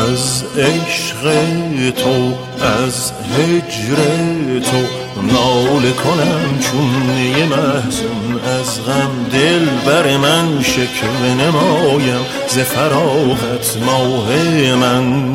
از عشق تو از هجر تو ناله کنم چون یه محزون، از غم دل بر من شکوه نمایم ز فراغت ماه من.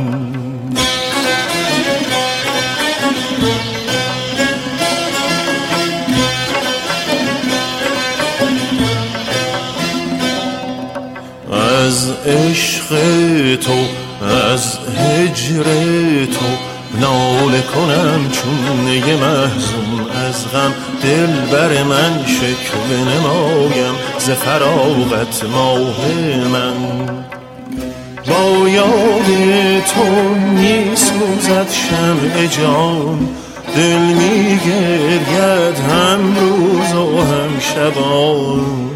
از عشق تو از هجر تو ناله کنم چون یه محزون، از غم دل بر من شکوه نمایم ز فراغت ماه من. با یاد تو می سوزد شمع جان، دل می گرید هم روز و هم شبان.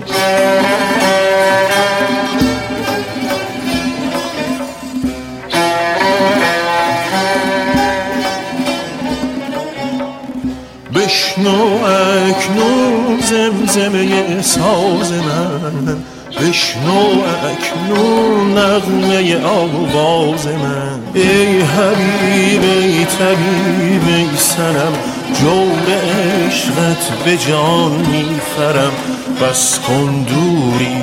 بشنو اکنون زمزمه ساز من، بشنو اکنون نغمه آواز من. ای حبیب ای طبیب ای صنم، جور عشقت به جان میخرم، بس کن دوری.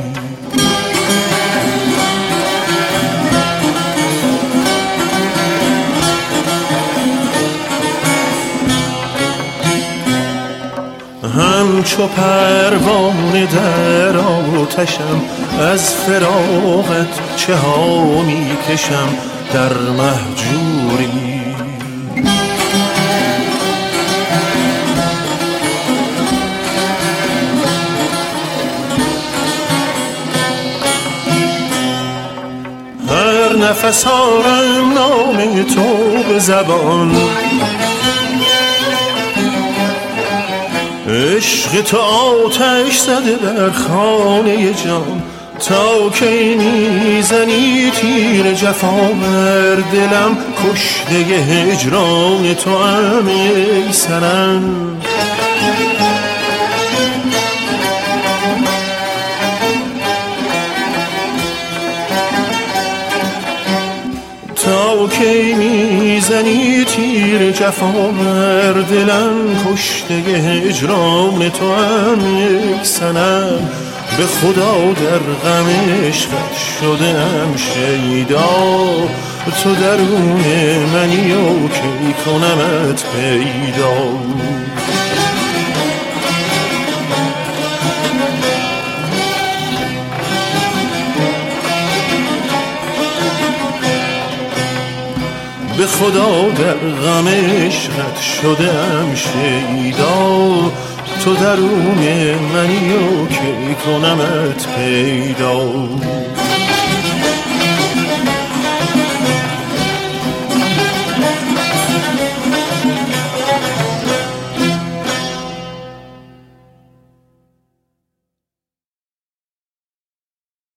همچو پروانه در آتشم، از فراغت چه ها می کشم در مهجوری. هر نفس آرم نام تو به زبان، عشق تو آتش زده بر خانه جان. تا کی میزنی تیر جفا بر دلم، کشته هجران تو هم ای صنم. تا کی میزنی تیر جفا بر دلم، کشته هجران تو هم یک صنم. به خدا در غم عشقت شدم شیدا، تو درون منی و کی کنمت پیدا. به خدا در غم عشقت شدم شیدا، تو درون منی و کی کنمت پیدا.